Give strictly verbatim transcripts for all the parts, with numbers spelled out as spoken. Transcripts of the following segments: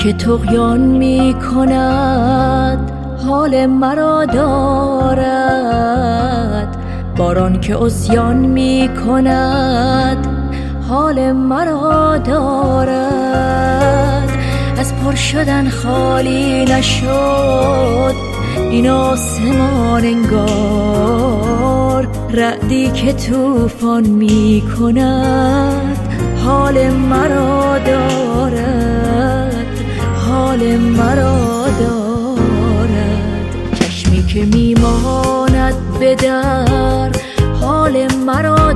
که طغیان می کند حال مرا دارد، باران که عصیان می کند حال مرا دارد. از پر شدن خالی نشد این آسمان انگار، رعدی که طوفان می کند حال مرا دارد، حال مرا دارد. چشمی که می ماند به در حال مرا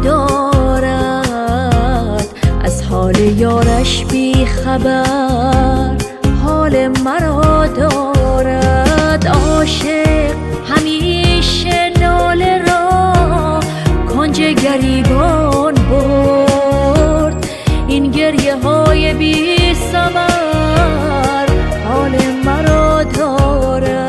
دارد، از حال یارش بی خبر حال مرا دارد. عاشق همیشه ناله را کنج گریبان برد، این گریه های بی ثمر حال مرا دارد.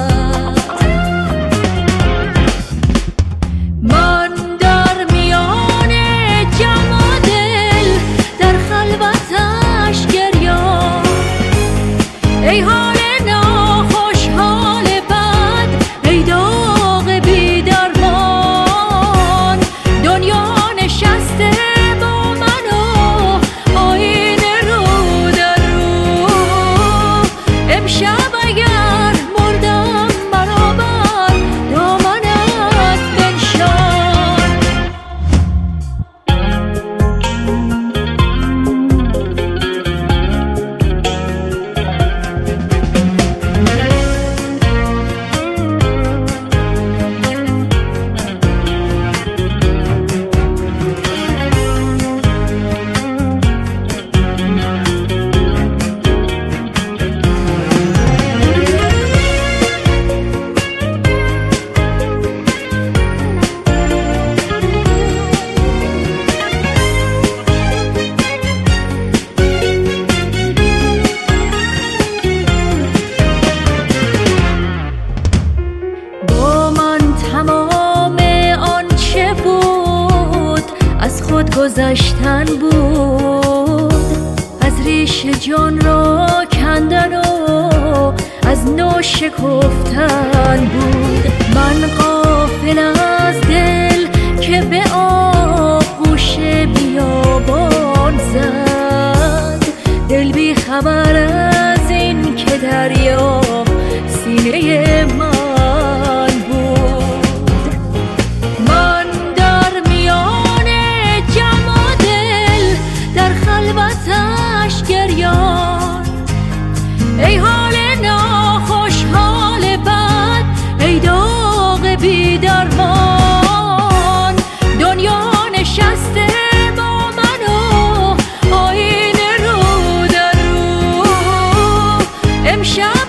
من در میان جمع و دل در خلوتش گریان، ای حال ناخوش حال بد، ای داغ بی درمان. دنیا نشسته با من و آینه رو در رو، امشب اگر مردم مرا بر دامنت بنشان. تمام آنچه بود از خود گذشتن بود، از ریش جان را کندن و از نو شکفتن بود. من غافل از دل که به آغوش بیابان زد، دل بی خبر از این که دریا سینه من گریان. ای حال ناخوش حال بد، ای داغ بی درمان. دنیا نشسته با من و آینه رو در رو، امشب